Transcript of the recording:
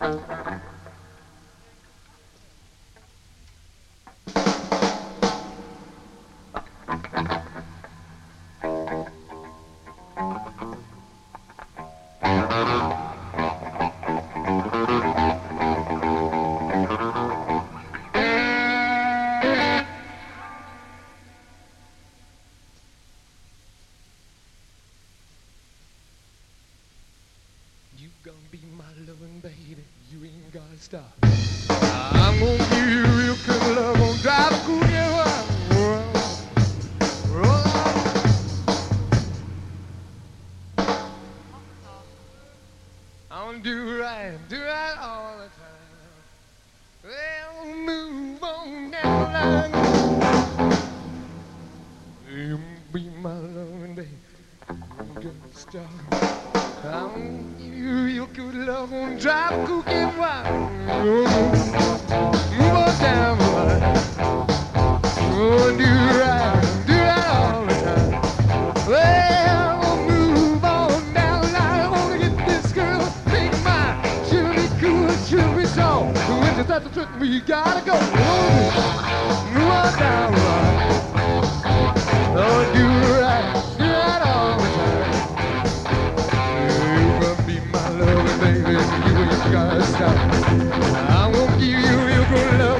You gonna be my loving baby, you ain't gotta stop. I'm gonna give you real good love, gonna drive a cool I'm gonna do right all the time. Well, move on down the line. You be my loving baby, you ain't gotta stop. I'm gonna give you real good love, gonna drive a cool move on down the line. Oh, do right all the time. Well, move on down the line. I wanna get this girl, make mine. She'll be cool, she'll be strong. When you touch the trick, we gotta go. Move on down the line. Oh, do right all the time. You gonna be my loving baby, you ain't gotta stop. I won't give you real good love.